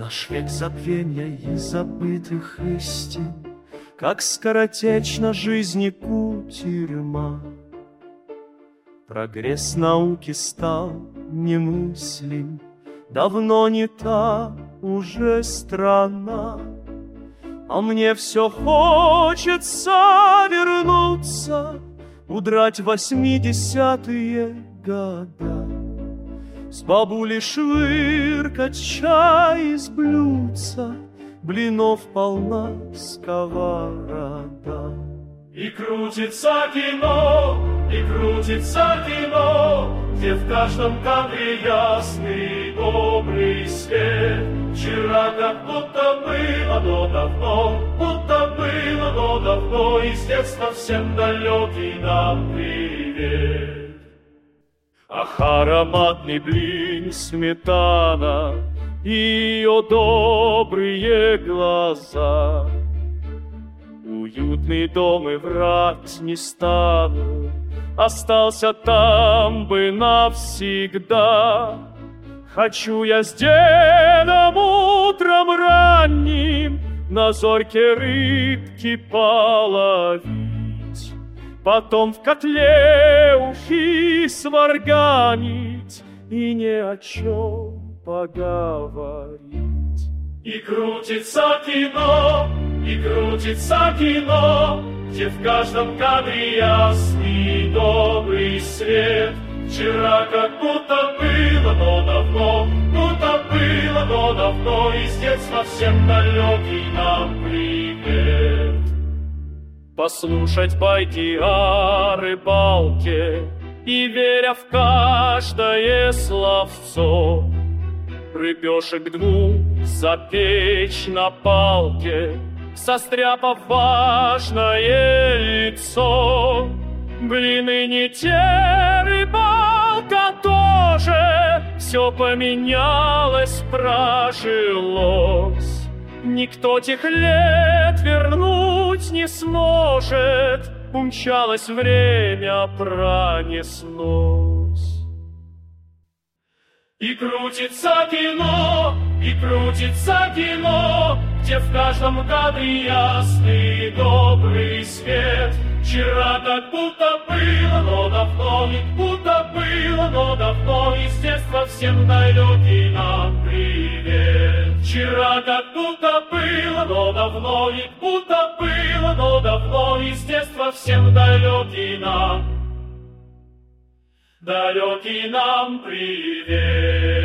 Наш век забвенья и забытых истин, как скоротечна жизни кутерьма. Прогресс науки стал немыслим, давно не та уже страна. А мне все хочется вернуться, удрать в 80-е года, с бабулей швыркать чай из блюдца, блинов полна сковорода. И крутится кино, где в каждом кадре ясный добрый свет. Вчера как будто было, но давно, и с детства всем далекий нам привет. Ах, ароматный блин, сметана и ее добрые глаза. Уютный дом и врать не стану, остался там бы навсегда. Хочу я с дедом утром ранним на зорьке рыбки половить, потом в котле ухи сварганить и ни о чем поговорить. И крутится кино, где в каждом кадре ясный добрый свет. Вчера как будто было, но давно, и с детства всем далекий нам привет. Послушать байки о рыбалке и веря в каждое словцо, рыбешек 2 запечь на палке, состряпав важное лицо. Блины не те, рыбалка тоже, все поменялось, прожилось. Никто тех лет вернуть не сможет, умчалось время, пронеслось. И крутится кино, где в каждом кадре ясный добрый свет. Вчера как будто было, но давно, и с детства всем далекий нам привет. Вчера как будто было, но давно, и с детства всем далекий нам привет.